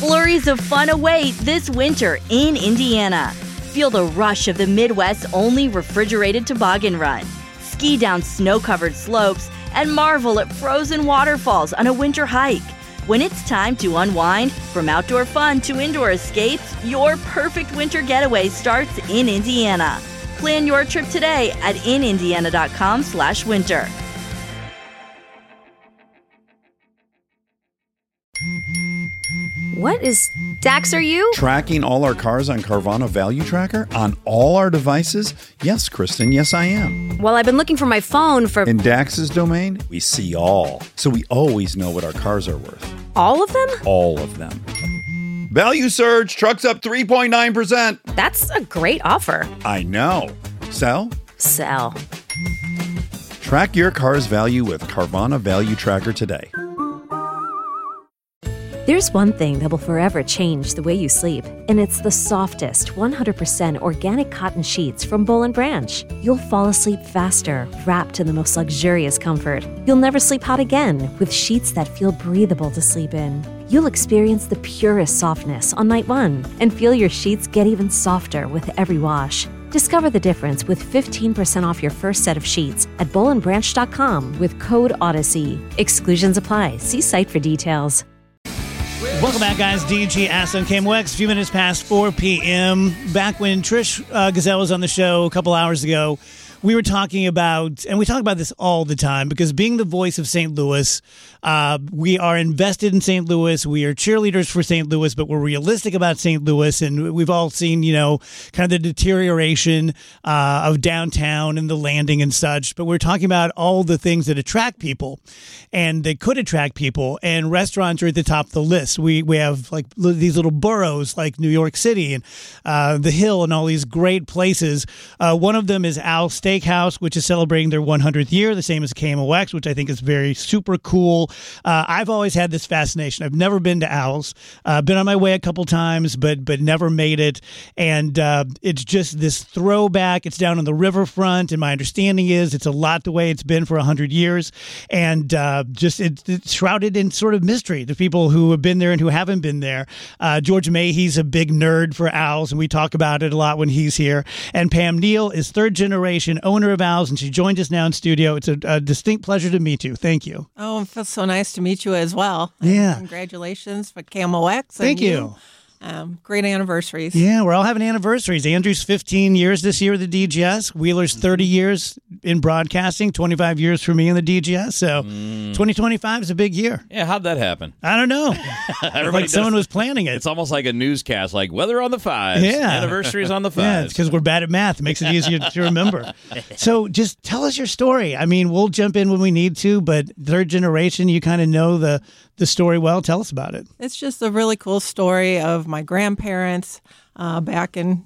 Flurries of fun await this winter in Indiana. Feel the rush of the Midwest's only refrigerated toboggan run. Ski down snow-covered slopes and marvel at frozen waterfalls on a winter hike. When it's time to unwind, from outdoor fun to indoor escapes, your perfect winter getaway starts in Indiana. Plan your trip today at inindiana.com/winter. What is Dax, are you? Tracking all our cars on Carvana Value Tracker on all our devices? Yes, Kristen, yes, I am. Well, I've been looking for my phone for... In Dax's domain, we see all. So we always know what our cars are worth. All of them? All of them. Value surge, trucks up 3.9%. That's a great offer. I know. Sell? Sell. Track your car's value with Carvana Value Tracker today. There's one thing that will forever change the way you sleep, and it's the softest, 100% organic cotton sheets from Boll & Branch. You'll fall asleep faster, wrapped in the most luxurious comfort. You'll never sleep hot again with sheets that feel breathable to sleep in. You'll experience the purest softness on night one and feel your sheets get even softer with every wash. Discover the difference with 15% off your first set of sheets at bollandbranch.com with code Odyssey. Exclusions apply. See site for details. Welcome back, guys. DG Ask on KMOX, a few minutes past 4 p.m. Back when Trish Gazelle was on the show a couple hours ago, we were talking about, and we talk about this all the time, because being the voice of St. Louis, we are invested in St. Louis. We are cheerleaders for St. Louis, but we're realistic about St. Louis. And we've all seen, kind of the deterioration of downtown and the landing and such. But we're talking about all the things that attract people and that could attract people. And restaurants are at the top of the list. We have like these little boroughs like New York City and the Hill and all these great places. One of them is Al's Steakhouse, which is celebrating their 100th year, the same as KMOX, which I think is very super cool. I've always had this fascination. I've never been to Al's. Been on my way a couple times, but never made it. And it's just this throwback. It's down on the riverfront, and my understanding is it's a lot the way it's been for 100 years. And it's shrouded in sort of mystery. The people who have been there and who haven't been there. George Mayhey's a big nerd for Al's, and we talk about it a lot when he's here. And Pam Neal is third generation owner of Al's, and she joined us now in studio. It's a distinct pleasure to meet you. Thank you. Oh, it feels so nice to meet you as well. Yeah. And congratulations for KMOX. Thank you. Great anniversaries. Yeah, we're all having anniversaries. Andrew's 15 years this year with the DGS. Wheeler's 30 years in broadcasting, 25 years for me in the DGS. So 2025 is a big year. Yeah, how'd that happen? I don't know. Like someone was planning it. It's almost like a newscast, like weather on the fives. Yeah. Anniversaries on the fives. Yeah, it's because we're bad at math. It makes it easier to remember. So just tell us your story. I mean, we'll jump in when we need to, but third generation, you kind of know the story well. Tell us about it. It's just a really cool story of my grandparents back in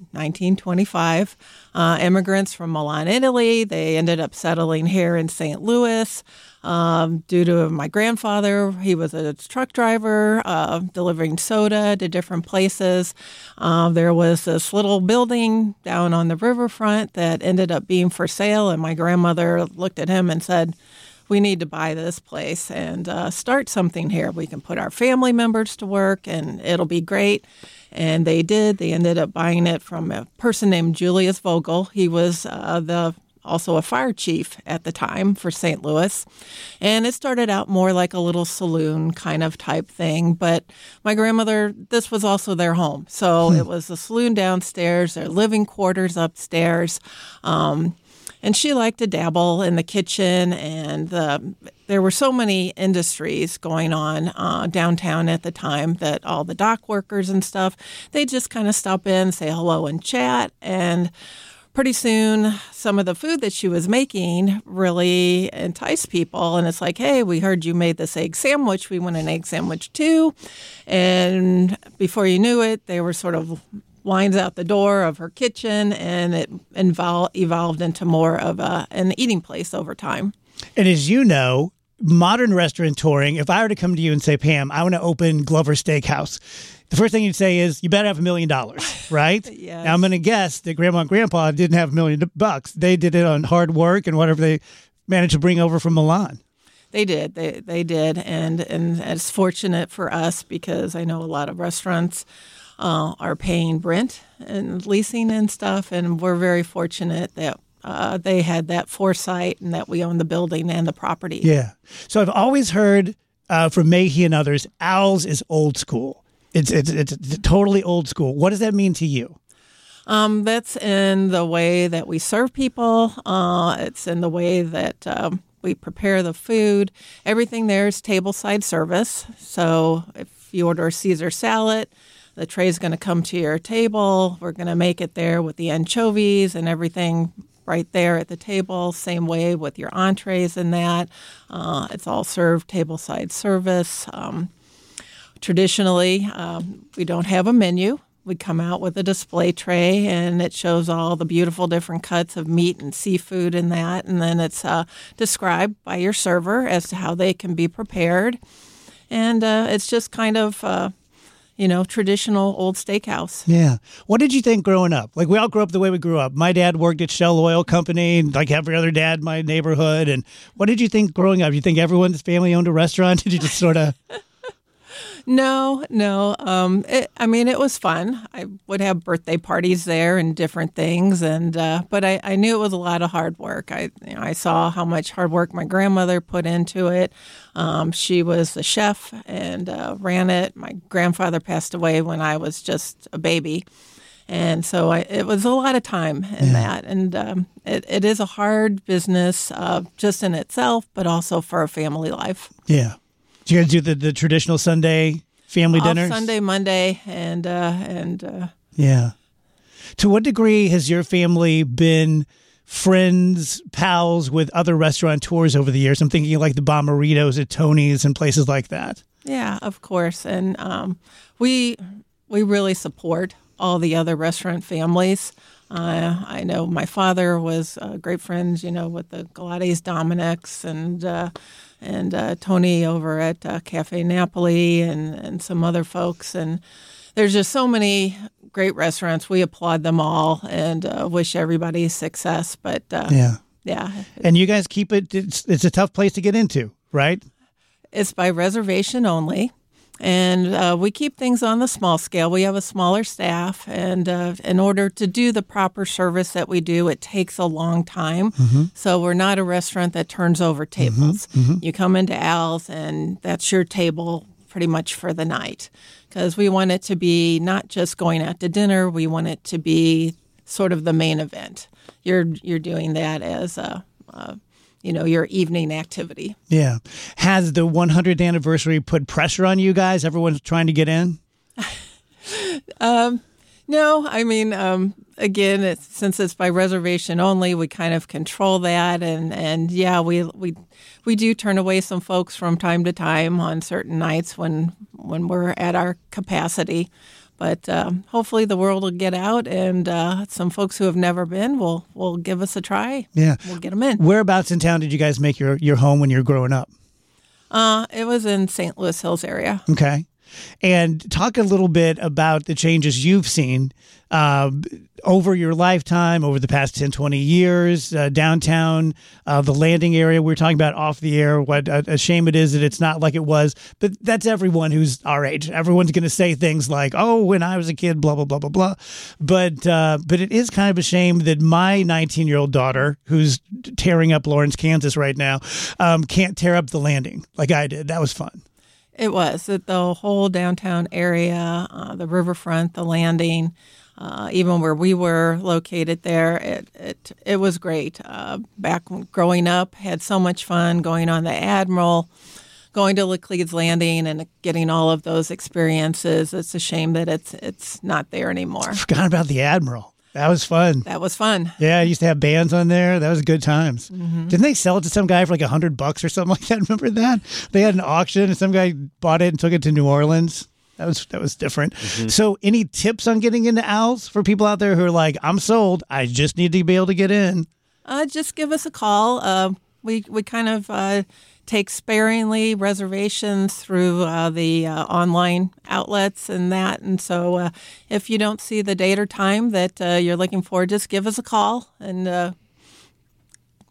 1925. Immigrants from Milan, Italy. They ended up settling here in St. Louis due to my grandfather. He was a truck driver delivering soda to different places. There was this little building down on the riverfront that ended up being for sale, and my grandmother looked at him and said, "We need to buy this place and start something here. We can put our family members to work, and it'll be great." And they did. They ended up buying it from a person named Julius Vogel. He was also a fire chief at the time for St. Louis. And it started out more like a little saloon kind of type thing. But my grandmother, this was also their home. So it was the saloon downstairs, their living quarters upstairs. And she liked to dabble in the kitchen, and there were so many industries going on downtown at the time that all the dock workers and stuff, they just kind of stop in, say hello and chat, and pretty soon some of the food that she was making really enticed people, and it's like, hey, we heard you made this egg sandwich. We want an egg sandwich too. And before you knew it, they were sort of lines out the door of her kitchen, and it evolved into more of an eating place over time. And as you know, modern restaurateuring, if I were to come to you and say, Pam, I want to open Glover Steakhouse, the first thing you'd say is, you better have $1 million, right? Yes. Now, I'm going to guess that Grandma and Grandpa didn't have $1 million. They did it on hard work and whatever they managed to bring over from Milan. They did. They did, and it's fortunate for us because I know a lot of restaurants are paying rent and leasing and stuff, and we're very fortunate that they had that foresight and that we own the building and the property. Yeah. So I've always heard from Mahey and others, Owls is old school. It's totally old school. What does that mean to you? That's in the way that we serve people. It's in the way that we prepare the food. Everything there is tableside service. So if you order a Caesar salad, the tray is going to come to your table. We're going to make it there with the anchovies and everything right there at the table. Same way with your entrees and that. It's all served tableside service. Traditionally, we don't have a menu. We come out with a display tray, and it shows all the beautiful different cuts of meat and seafood and that. And then it's described by your server as to how they can be prepared. And it's just kind of, traditional old steakhouse. Yeah. What did you think growing up? Like, we all grew up the way we grew up. My dad worked at Shell Oil Company, like every other dad in my neighborhood. And what did you think growing up? You think everyone's family owned a restaurant? Did you just sort of... No. It was fun. I would have birthday parties there and different things, but I knew it was a lot of hard work. I saw how much hard work my grandmother put into it. She was the chef and ran it. My grandfather passed away when I was just a baby, and so it was a lot of time in that. And it is a hard business just in itself, but also for a family life. Yeah. Do you guys do the traditional Sunday family dinners? Sunday, Monday, and yeah. To what degree has your family been friends, pals with other restaurateurs over the years? I'm thinking like the Bomberitos at Tony's and places like that. Yeah, of course. And we really support all the other restaurant families. I know my father was great friends, with the Galates Dominics and Tony over at Cafe Napoli and some other folks. And there's just so many great restaurants. We applaud them all and wish everybody success. But yeah. And you guys keep it, it's a tough place to get into, right? It's by reservation only. And we keep things on the small scale. We have a smaller staff, and in order to do the proper service that we do, it takes a long time. Mm-hmm. So we're not a restaurant that turns over tables. Mm-hmm. You come into Al's, and that's your table pretty much for the night, because we want it to be not just going out to dinner. We want it to be sort of the main event. You're doing that as your evening activity. Yeah. Has the 100th anniversary put pressure on you guys? Everyone's trying to get in? No. Again, since it's by reservation only, we kind of control that. And yeah, we do turn away some folks from time to time on certain nights when we're at our capacity. But hopefully the world will get out, and some folks who have never been will give us a try. Yeah. We'll get them in. Whereabouts in town did you guys make your home when you were growing up? It was in St. Louis Hills area. Okay. And talk a little bit about the changes you've seen over your lifetime, over the past 10, 20 years, downtown, the landing area we were talking about off the air, what a shame it is that it's not like it was. But that's everyone who's our age. Everyone's going to say things like, oh, when I was a kid, blah, blah, blah, blah, blah. But it is kind of a shame that my 19-year-old daughter, who's tearing up Lawrence, Kansas right now, can't tear up the landing like I did. That was fun. It was. The whole downtown area, the riverfront, the landing, even where we were located there, it was great. Back growing up, had so much fun going on the Admiral, going to Laclede's Landing and getting all of those experiences. It's a shame that it's not there anymore. I forgot about the Admiral. That was fun. That was fun. Yeah, I used to have bands on there. That was good times. Mm-hmm. Didn't they sell it to some guy for like $100 or something like that? Remember that? They had an auction and some guy bought it and took it to New Orleans. That was different. Mm-hmm. So any tips on getting into Owls for people out there who are like, I'm sold, I just need to be able to get in? Just give us a call. We kind of take sparingly reservations through the online outlets and that. And so if you don't see the date or time that you're looking for, just give us a call, and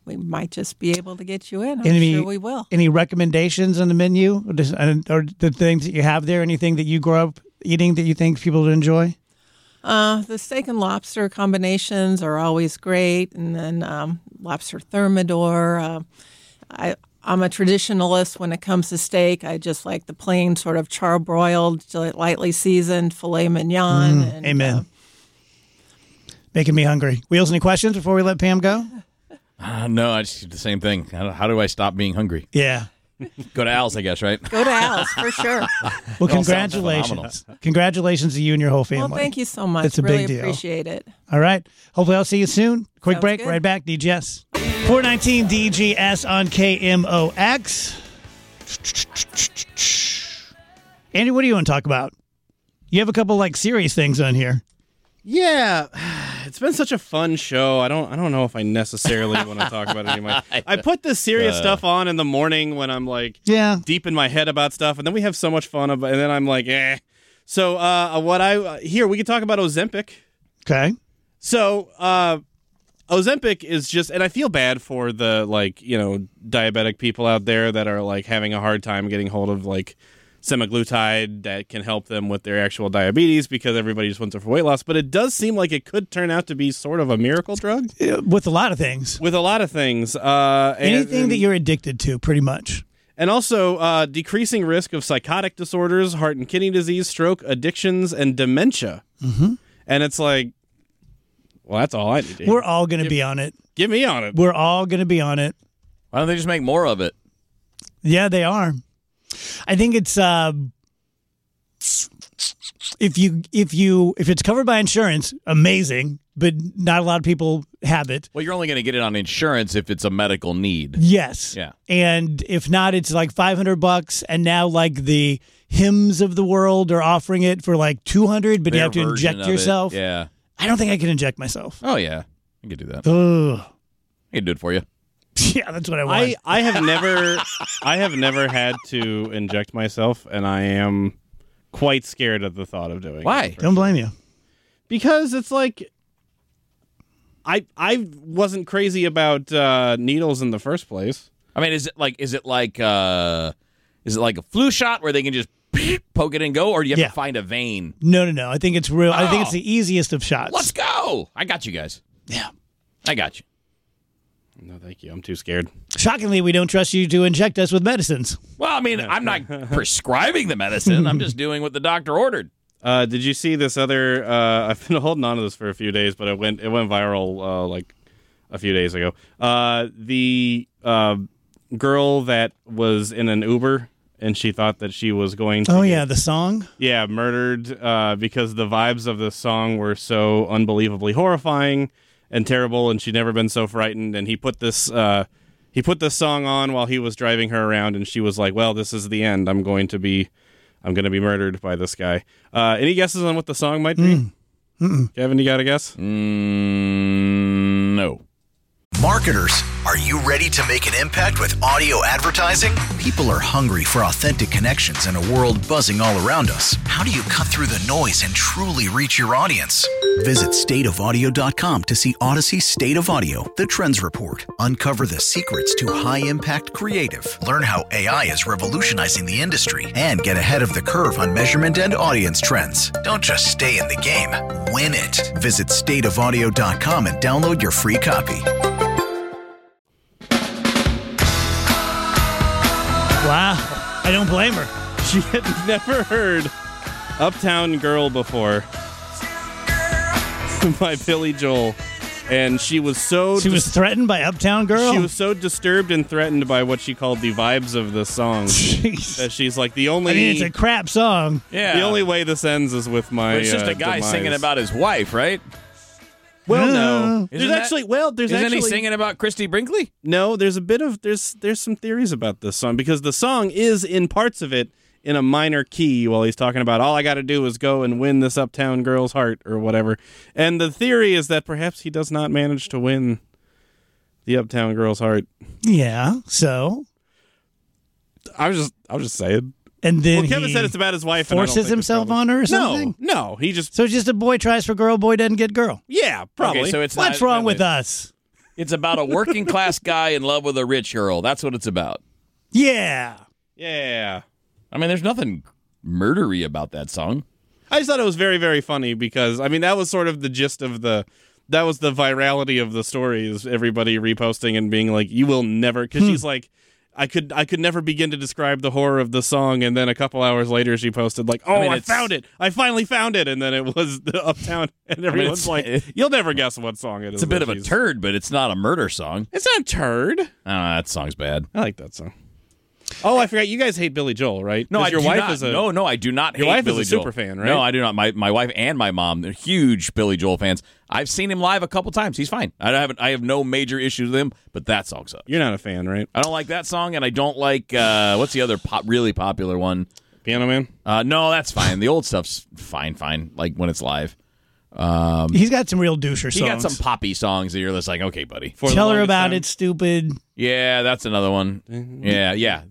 we might just be able to get you in. I'm sure we will. Any recommendations on the menu or the things that you have there? Anything that you grew up eating that you think people would enjoy? The steak and lobster combinations are always great, and then lobster thermidor. I'm a traditionalist when it comes to steak. I just like the plain sort of charbroiled, lightly seasoned filet mignon. Amen. Making me hungry. Wheels, any questions before we let Pam go? No, I just do the same thing. How do I stop being hungry? Yeah. Go to Al's, I guess, right? Go to Al's, for sure. Well, congratulations. Congratulations to you and your whole family. Well, thank you so much. It's a really big deal. Appreciate it. All right. Hopefully I'll see you soon. Quick Sounds break. good. Right back. DGS. 419 DGS on KMOX. Andy, what do you want to talk about? You have a couple serious things on here. Yeah, it's been such a fun show. I don't know if I necessarily want to talk about it anymore. I put this serious stuff on in the morning when I'm deep in my head about stuff, and then we have so much fun and then I'm like, eh. So we can talk about Ozempic. Okay. So Ozempic is just, and I feel bad for the diabetic people out there that are having a hard time getting hold of semaglutide that can help them with their actual diabetes because everybody just wants it for weight loss. But it does seem like it could turn out to be sort of a miracle drug. With a lot of things. Anything that you're addicted to, pretty much. And also decreasing risk of psychotic disorders, heart and kidney disease, stroke, addictions, and dementia. Mm-hmm. And it's well, that's all I need to hear. We're all going to be on it. Get me on it. We're all going to be on it. Why don't they just make more of it? Yeah, they are. I think it's if it's covered by insurance, amazing, but not a lot of people have it. Well, you're only going to get it on insurance if it's a medical need. Yes. Yeah. And if not, it's $500, and now the hymns of the world are offering it for $200, but you have to inject yourself. Yeah. I don't think I can inject myself. Oh yeah, I can do that. Ugh. I can do it for you. Yeah, that's what I want. I have never had to inject myself, and I am quite scared at the thought of doing it. Why? Don't blame you. Because it's I wasn't crazy about needles in the first place. I mean, is it like a flu shot where they can just poke it and go, or do you have to find a vein? No. I think it's real. I think it's the easiest of shots. Let's go. I got you guys. Yeah. I got you. No, thank you. I'm too scared. Shockingly, we don't trust you to inject us with medicines. Well, I mean, I'm not prescribing the medicine. I'm just doing what the doctor ordered. Did you see this other? I've been holding on to this for a few days, but it went viral a few days ago. The girl that was in an Uber and she thought that she was going to. Oh yeah, the song. Yeah, murdered because the vibes of the song were so unbelievably horrifying and terrible, and she'd never been so frightened. And he put this song on while he was driving her around, and she was like, "Well, this is the end. I'm going to be murdered by this guy." Any guesses on what the song might be? Kevin, you got a guess? No. Marketers, are you ready to make an impact with audio advertising? People are hungry for authentic connections in a world buzzing all around us. How do you cut through the noise and truly reach your audience? Visit stateofaudio.com to see Odyssey's State of Audio, the Trends Report. Uncover the secrets to high-impact creative. Learn how AI is revolutionizing the industry and get ahead of the curve on measurement and audience trends. Don't just stay in the game, win it. Visit stateofaudio.com and download your free copy. Wow, I don't blame her. She had never heard Uptown Girl before by Billy Joel, and she was threatened by Uptown Girl? She was so disturbed and threatened by what she called the vibes of the song. Jeez. That she's like, the only... I mean, it's a crap song. Yeah. The only way this ends is with my It's just a guy demise. singing about his wife, right? Well, no. Isn't he singing about Christy Brinkley? No, there's a bit of there's some theories about this song, because the song is in parts of it in a minor key while he's talking about all I got to do is go and win this Uptown Girl's heart or whatever. And the theory is that perhaps he does not manage to win the Uptown Girl's heart. Yeah, so I was just saying. And then Kevin said it's about his wife. Forces himself on her or something? No, he just... So just a boy tries for girl, boy doesn't get girl. Yeah, probably. Okay, so it's What's wrong with us? It's about a working class guy in love with a rich girl. That's what it's about. Yeah. Yeah. I mean, there's nothing murdery about that song. I just thought it was very, very funny because, I mean, that was sort of the gist of that was the virality of the story, is everybody reposting and being like, you will never, because she's like, I could never begin to describe the horror of the song, and then a couple hours later she posted like, I found it. I finally found it, and then it was the Uptown, and everyone's like, you'll never guess what song it is. It's a bit of a turd, but it's not a murder song. It's not a turd. That song's bad. I like that song. Oh, I forgot. You guys hate Billy Joel, right? No, your wife is a no. I do not. Your hate wife Billy is a Joel. super fan, right? No, I do not. My wife and my mom, they're huge Billy Joel fans. I've seen him live a couple times. He's fine. I have no major issues with him, but that song sucks. You're not a fan, right? I don't like that song, and I don't like what's the other really popular one? Piano Man. No, that's fine. The old stuff's fine. Like when it's live. He's got some real doucher songs. He got some poppy songs that you're just like, okay, buddy. Tell her about it, stupid. Yeah, that's another one. Yeah.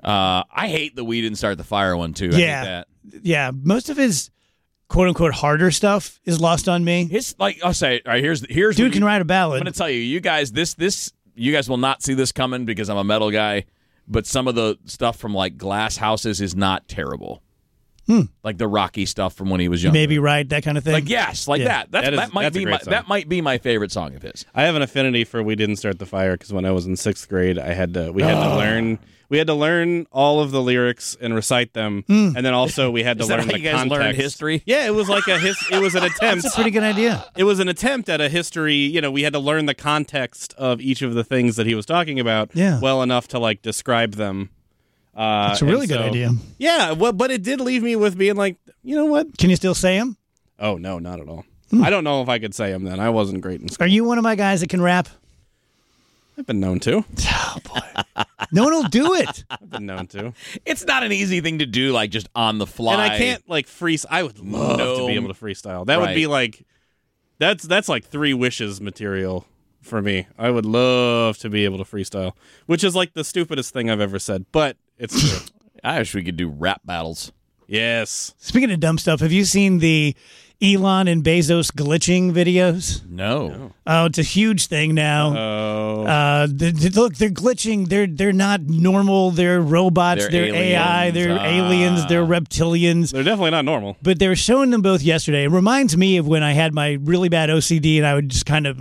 I hate the We Didn't Start the Fire one, too. I hate that. Yeah. Most of his quote-unquote harder stuff is lost on me. It's like, I'll say, all right, here's Dude can write a ballad. I'm going to tell you, you guys will not see this coming because I'm a metal guy, but some of the stuff from, like, Glass Houses is not terrible. Like the Rocky stuff from when he was young. Maybe right, that kind of thing. Like, yes, like that. That might be my favorite song of his. I have an affinity for We Didn't Start the Fire because when I was in 6th grade, we had to learn all of the lyrics and recite them, and then also we had to learn the context. You guys learned history? Yeah, it was like it was an attempt. That's a pretty good idea. It was an attempt at a history. You know, we had to learn the context of each of the things that he was talking about well enough to like describe them. That's a really good idea. Yeah, well, but it did leave me with being like, you know what? Can you still say them? Oh, no, not at all. I don't know if I could say them then. I wasn't great in school. Are you one of my guys that can rap? I've been known to. Oh, boy. No one will do it. I've been known to. It's not an easy thing to do, like, just on the fly. And I can't, like, freestyle. I would love to be able to freestyle. That would be, like, that's like 3 wishes material for me. I would love to be able to freestyle, which is, like, the stupidest thing I've ever said, but it's true. I wish we could do rap battles. Yes. Speaking of dumb stuff, have you seen the Elon and Bezos glitching videos? No. Oh, it's a huge thing now. Look, they're glitching. They're not normal. They're robots. They're AI. They're aliens. They're reptilians. They're definitely not normal. But they were showing them both yesterday. It reminds me of when I had my really bad OCD and I would just kind of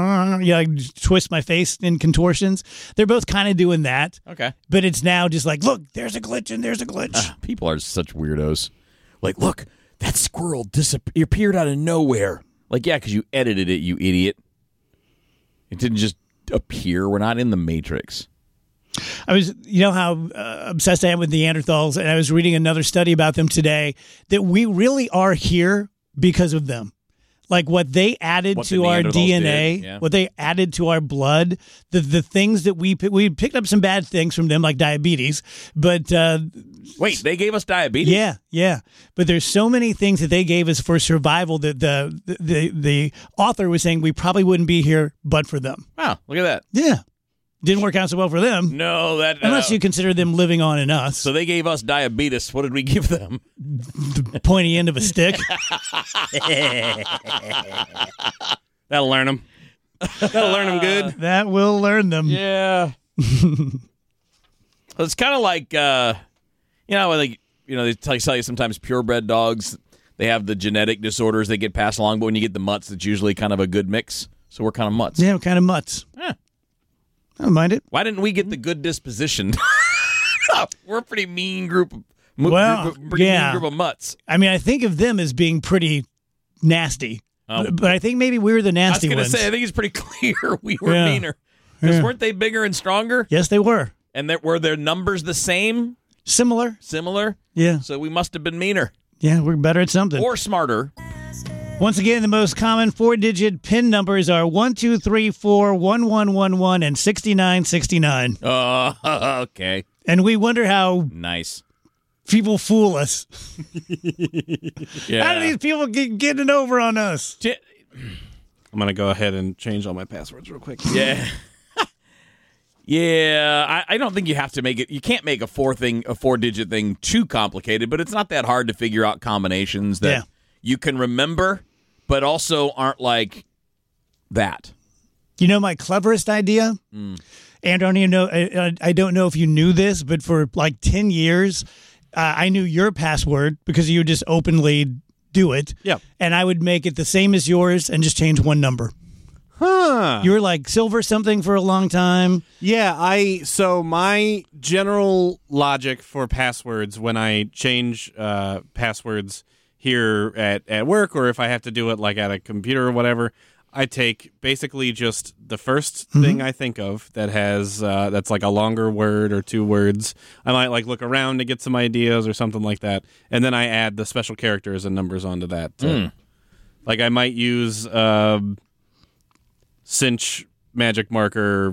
twist my face in contortions. They're both kind of doing that. Okay. But it's now just like, look, there's a glitch and there's a glitch. People are such weirdos. Like, look. That squirrel appeared out of nowhere. Like, yeah, because you edited it, you idiot. It didn't just appear. We're not in the Matrix. I was, you know how obsessed I am with Neanderthals, and I was reading another study about them today, that we really are here because of them. Like what they added to our DNA, what they added to our blood, the things that we picked up some bad things from them, like diabetes. But wait, they gave us diabetes? Yeah. But there's so many things that they gave us for survival that the author was saying we probably wouldn't be here but for them. Wow, look at that. Yeah. Didn't work out so well for them. No, unless you consider them living on in us. So they gave us diabetes. What did we give them? The pointy end of a stick. That'll learn them. That'll learn them good. That will learn them. Yeah. It's kind of like, they tell you sometimes purebred dogs, they have the genetic disorders they get passed along, but when you get the mutts, it's usually kind of a good mix. So we're kind of mutts. Yeah, we're kind of mutts. Yeah. I don't mind it. Why didn't we get the good disposition? We're a pretty mean group of mean group of mutts. I mean, I think of them as being pretty nasty. But I think maybe we were the nasty ones. I was going to say, I think it's pretty clear we were meaner. Because weren't they bigger and stronger? Yes, they were. And were their numbers the same? Similar. Yeah. So we must have been meaner. Yeah, we're better at something. Or smarter. Once again, the most common 4-digit PIN numbers are 1234 1111 and 6969. Okay. And we wonder how nice people fool us. Yeah. How do these people get getting over on us? I'm going to go ahead and change all my passwords real quick. Yeah. Yeah, I don't think you have to make it. You can't make a 4-digit thing too complicated, but it's not that hard to figure out combinations that you can remember, but also aren't like that. You know my cleverest idea? And I don't know if you knew this, but for like 10 years, I knew your password because you would just openly do it. Yep. And I would make it the same as yours and just change one number. Huh. You were like silver something for a long time. Yeah, so my general logic for passwords when I change passwords here at work, or if I have to do it like at a computer or whatever, I take basically just the first thing I think of that has that's like a longer word or 2 words. I might like look around to get some ideas or something like that, and then I add the special characters and numbers onto that. Like I might use cinch magic marker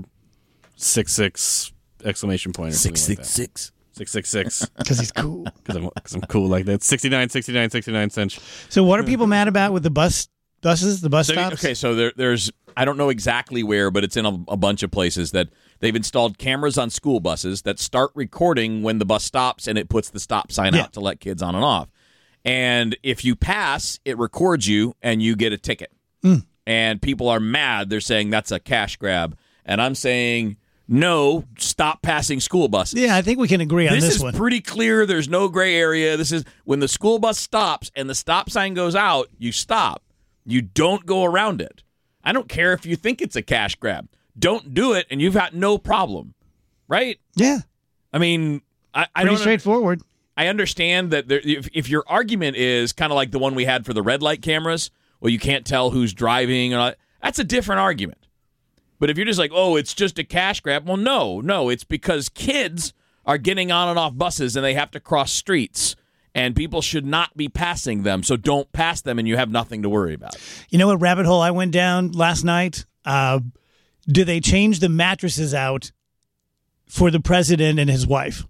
66 exclamation point or something like that. 666 Because he's cool. because I'm cool like that. 69 cinch. So what are people mad about with the buses, the bus stops? Okay, so there's I don't know exactly where, but it's in a bunch of places that they've installed cameras on school buses that start recording when the bus stops, and it puts the stop sign out to let kids on and off. And if you pass, it records you, and you get a ticket. And people are mad. They're saying that's a cash grab. And I'm saying, no, stop passing school buses. Yeah, I think we can agree on this one. This is pretty clear. There's no gray area. This is when the school bus stops and the stop sign goes out, you stop. You don't go around it. I don't care if you think it's a cash grab. Don't do it, and you've got no problem. Right? Yeah. I mean, I Pretty don't straightforward. I understand that if your argument is kind of like the one we had for the red light cameras, well, you can't tell who's driving, that's a different argument. But if you're just like, oh, it's just a cash grab, well, no, it's because kids are getting on and off buses and they have to cross streets, and people should not be passing them, so don't pass them and you have nothing to worry about. You know what rabbit hole I went down last night? Do they change the mattresses out for the president and his wife?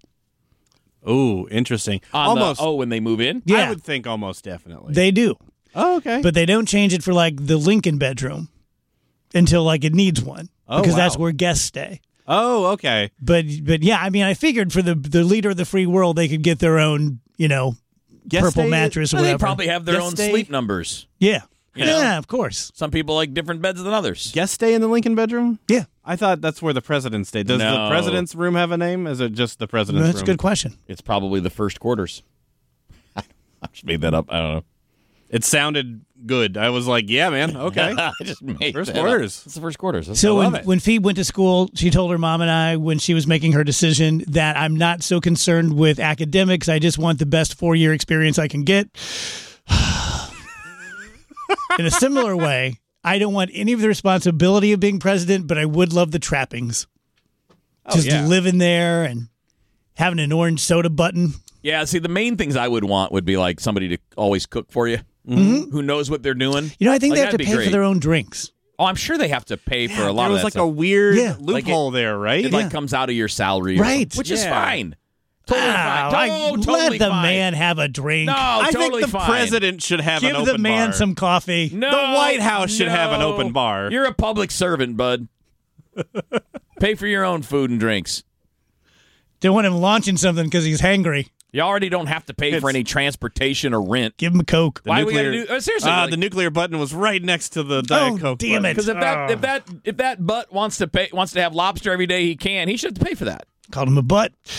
Oh, interesting. When they move in? Yeah. I would think almost definitely. They do. Oh, okay. But they don't change it for like the Lincoln bedroom until like it needs one. Oh, because wow. that's where guests stay. Oh, okay. But yeah, I mean, I figured for the leader of the free world, they could get their own, Guest purple stay? mattress or Well, whatever. they probably have their Guest own stay? sleep numbers. Yeah. You know? Yeah, of course. Some people like different beds than others. Guest stay in the Lincoln bedroom? Yeah. I thought that's where the president stayed. Does No. the president's room have a name? Is it just the president's That's room? a good question. It's probably the first quarters. I just made that up. I don't know. It sounded good. I was like, yeah, man, okay. I just made First that quarters. up. It's the first quarters. So I love it. when Phoebe went to school, she told her mom and I when she was making her decision that I'm not so concerned with academics. I just want the best 4-year experience I can get. In a similar way, I don't want any of the responsibility of being president, but I would love the trappings. Just living there and having an orange soda button. Yeah, see, the main things I would want would be like somebody to always cook for you, who knows what they're doing. I think Like, they have to that'd be pay for great. their own drinks. Oh, I'm sure they have to pay for a lot There of was that like stuff. a weird Yeah. loophole there, right? It like comes out of your salary, or Right. something, which is Yeah. fine. Totally fine. Let the fine. man have a drink. No, I totally think the fine. president should have Give an open the man bar. some coffee. No, The White House should have an no. open bar. You're a public servant, bud. Pay for your own food and drinks. Don't want him launching something because he's hangry. You already don't have to pay for any transportation or rent. Give him a Coke. Why we gotta do? Seriously, like- the nuclear button was right next to the Diet Coke. damn button. it. because if that butt wants to have lobster every day, he can. He should have to pay for that. Called him a butt.